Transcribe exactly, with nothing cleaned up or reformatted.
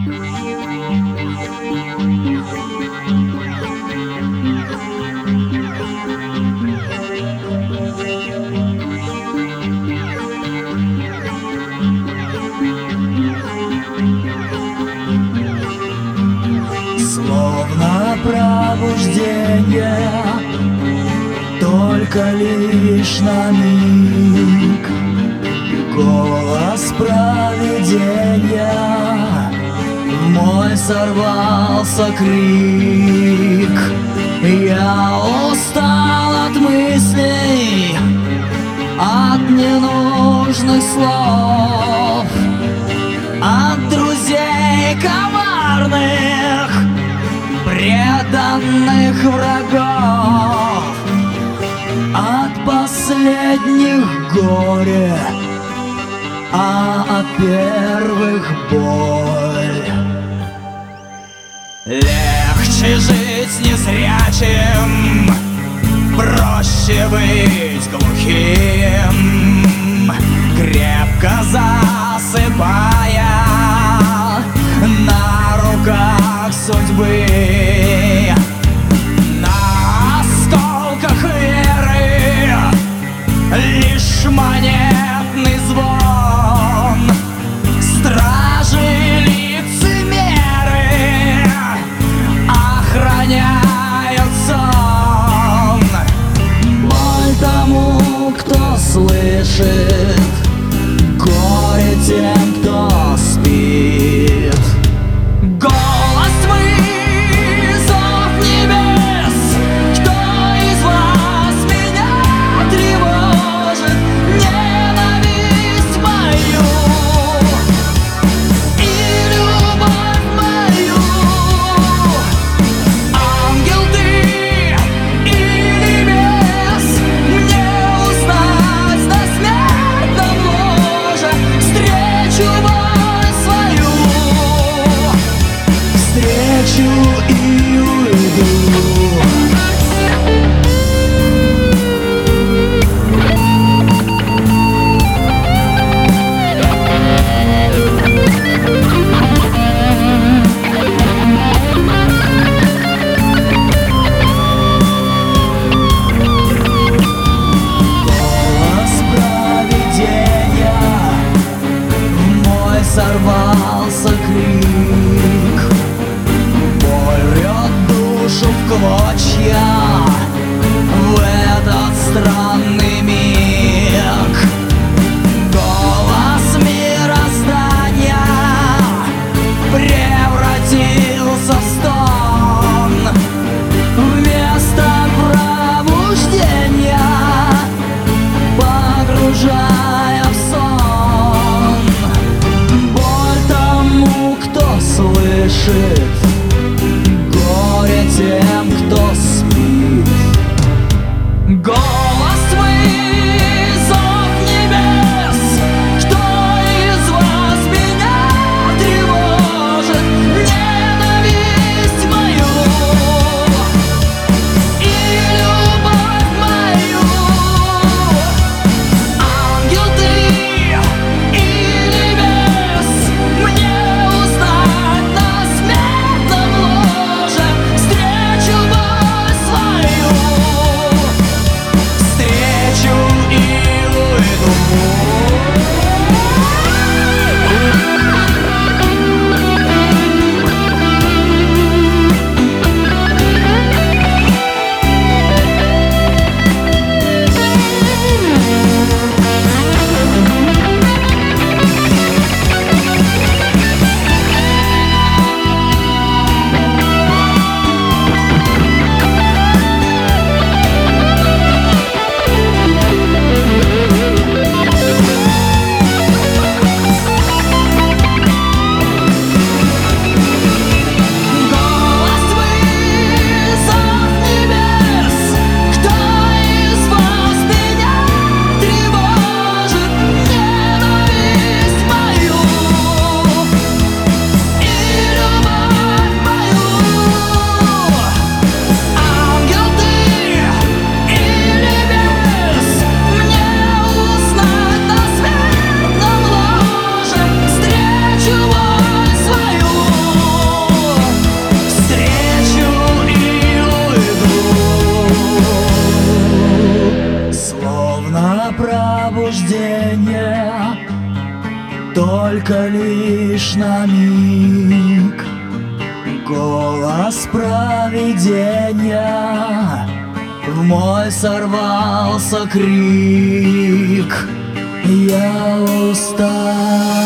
Словно пробуждение, только лишь на миг. Голос провидения, в мой сорвался крик. Я устал от мыслей, от ненужных слов, от друзей коварных, преданных врагов, от последних горе, а от первых боль. Легче жить незрячим, проще быть глухим, крепко засыпая на руках судьбы. На осколках веры лишь монетный звон. Стражи лицемеры охраняют сон. Боль тому, кто слышит, горе тем, кто спит. Голос вызов небес, кто из вас меня тревожит? Не наслаждение, только лишь на миг. Голос провидения, в мой сорвался крик. Я устал.